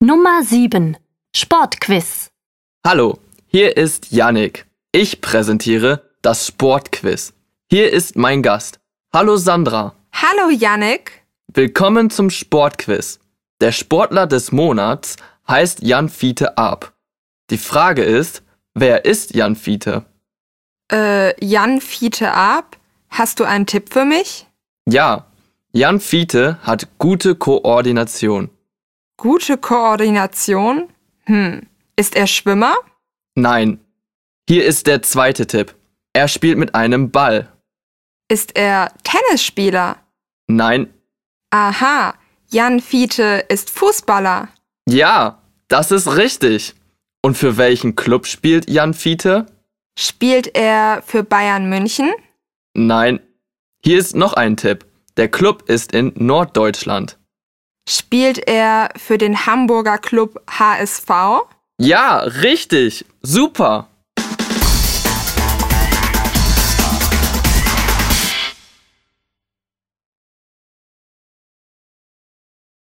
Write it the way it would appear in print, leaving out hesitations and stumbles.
Nummer 7. Sportquiz. Hallo, hier ist Yannick. Ich präsentiere das Sportquiz. Hier ist mein Gast. Hallo Sandra. Hallo Yannick. Willkommen zum Sportquiz. Der Sportler des Monats heißt Jan Fiete Arp. Die Frage ist, wer ist Jan Fiete? Jan Fiete Arp? Hast du einen Tipp für mich? Ja, Jan Fiete hat gute Koordination. Gute Koordination? Ist er Schwimmer? Nein. Hier ist der zweite Tipp. Er spielt mit einem Ball. Ist er Tennisspieler? Nein. Aha, Jan Fiete ist Fußballer. Ja, das ist richtig. Und für welchen Club spielt Jan Fiete? Spielt er für Bayern München? Nein. Hier ist noch ein Tipp. Der Club ist in Norddeutschland. Spielt er für den Hamburger Club HSV? Ja, richtig. Super.